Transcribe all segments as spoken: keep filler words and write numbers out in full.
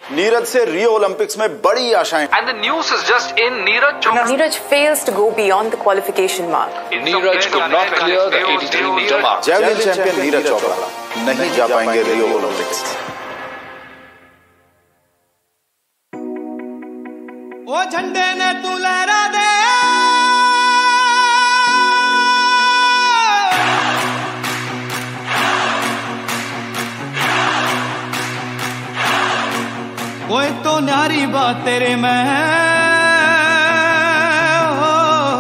नीरज से Rio Olympics में बड़ी आशाएं। And the news is just in. Neeraj Chopra. Neeraj fails to go beyond the qualification mark. Neeraj could not clear the eighty-three meter mark. Javelin champion Neeraj Chopra नहीं जा पाएंगे Rio Olympics. ओ झंडे ने तू लहरा दे, कोई तो न्यारी बात तेरे में हो,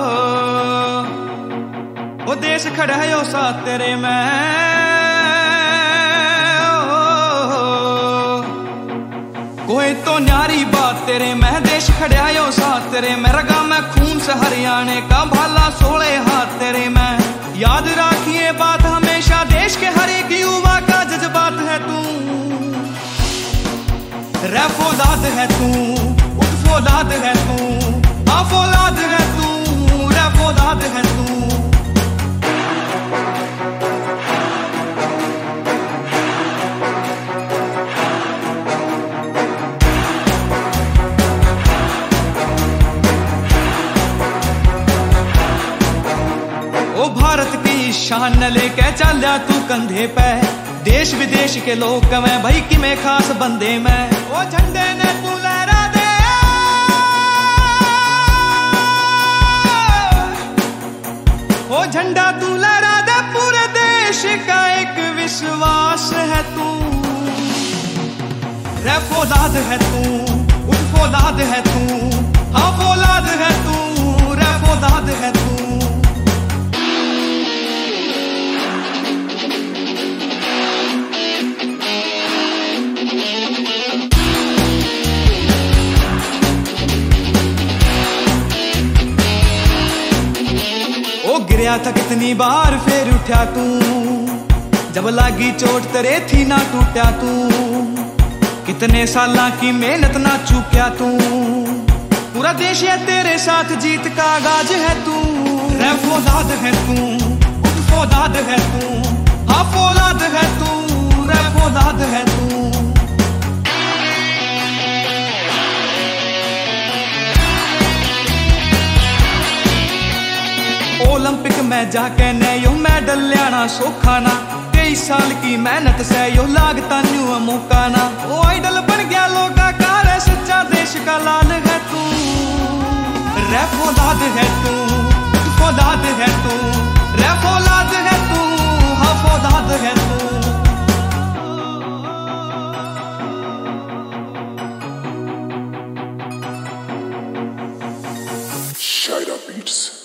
वो देश खड़ा है यो साथ तेरे में हो, कोई तो न्यारी बात तेरे में, देश खड़ा है यो साथ तेरे में, रगा में खून से हरियाणे का भाला सोले हाथ तेरे में। याद राखिए बात हमेशा, देश के हर एक युवा का जज्बात है तू, रैफोलाद है तू, उठफोलाद है तू, आफोलाद है तू, रैफोलाद है तू। ओ भारत की शान लेके चलिया तू कंधे पे, देश विदेश के लोग कवे भाई कि मैं खास बंदे में। ओ झंडे ने तू लहरा दे, ओ झंडा तू लहरा दे, पूरे देश का एक विश्वास है तू, रैफोलाद है तू, उठफोलाद है तू, हाँ फौलाद है तू, रैफोलाद है तू। गिरया था कितनी बार फिर उठा तू, जब लागी चोट तेरे थी ना टूटा तू, कितने साल की मेहनत ना चूक्या तू, पूरा देश है तेरे साथ, जीत का आगाज है तू, रैफोलाद है तू, उठफोलाद है तू, हाँ फौलाद है तू, रैफोलाद है तू। ओलंपिक में जाके ने यो मेडल लियाना सोखा ना, तेईस साल की मेहनत से यो लागता न्यू मौका ना, ओ आइडल बन गया लोगा का, रे सच्चा देश का लाल है तू, रैफोलाद है तू, फौलाद है तू, रैफोलाद है तू, हाँ फौलाद है तू। Shida Beats.